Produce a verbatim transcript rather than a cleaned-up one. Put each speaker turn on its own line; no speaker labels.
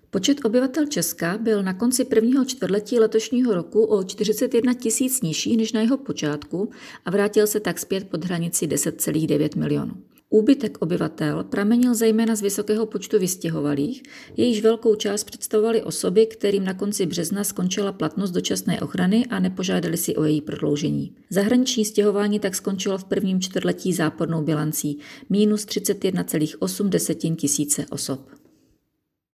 Počet obyvatel Česka byl na konci prvního čtvrtletí letošního roku o čtyřicet jedna tisíc nižší než na jeho počátku a vrátil se tak zpět pod hranici deset celá devět milionů. Úbytek obyvatel pramenil zejména z vysokého počtu vystěhovalých, jejíž velkou část představovaly osoby, kterým na konci března skončila platnost dočasné ochrany a nepožádali si o její prodloužení. Zahraniční stěhování tak skončilo v prvním čtvrtletí zápornou bilancí minus třicet jedna celá osm tisíce osob.